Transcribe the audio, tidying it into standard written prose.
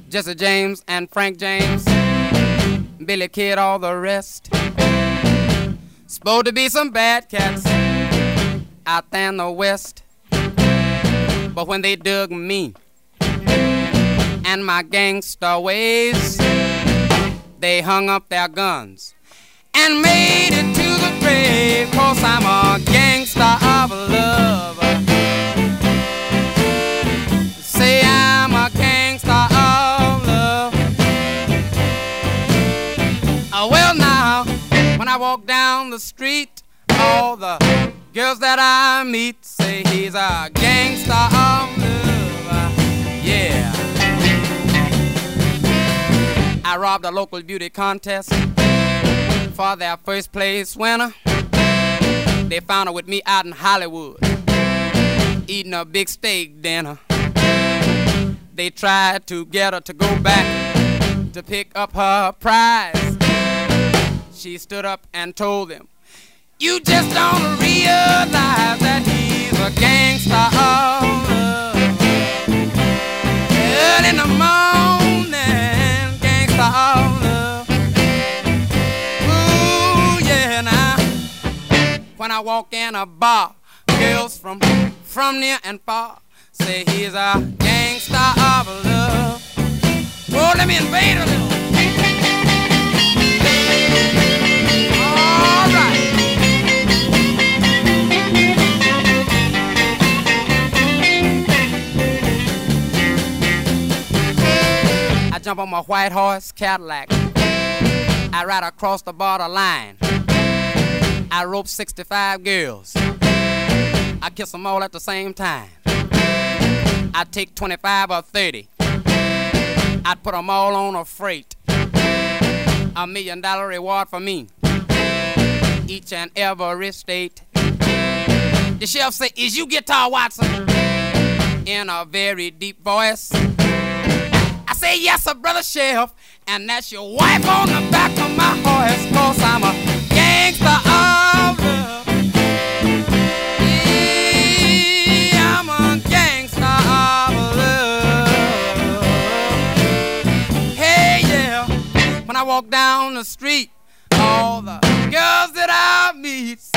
Jesse James and Frank James, Billy Kid, all the rest. Supposed to be some bad cats out there in the West. But when they dug me and my gangster ways, they hung up their guns and made it to the grave. 'Cause I'm a gangster of love. Say I'm a gangster of love. Well now, when I walk down the street, all the girls that I meet say he's a gangster of love. Yeah. I robbed a local beauty contest for their first place winner. They found her with me out in Hollywood, eating a big steak dinner. They tried to get her to go back to pick up her prize. She stood up and told them, "You just don't realize that he's a gangster of love." Early in the morning, gangster of love. Ooh, yeah, now. When I walk in a bar, girls from near and far say he's a gangster of love. Oh, let me invade a little. All right. I jump on my white horse Cadillac. I ride across the borderline. I rope 65 girls. I kiss them all at the same time. I take 25 or 30. I'd put them all on a freight. $1 million reward for me, each and every state. The sheriff say, "Is you Guitar Watson?" In a very deep voice. I say, "Yes, sir, brother sheriff, and that's your wife on the back of my horse, 'cause I'm a gangster of love. Yeah, I'm a gangster of love. Hey, yeah, when I walk down the street, all the girls that I meet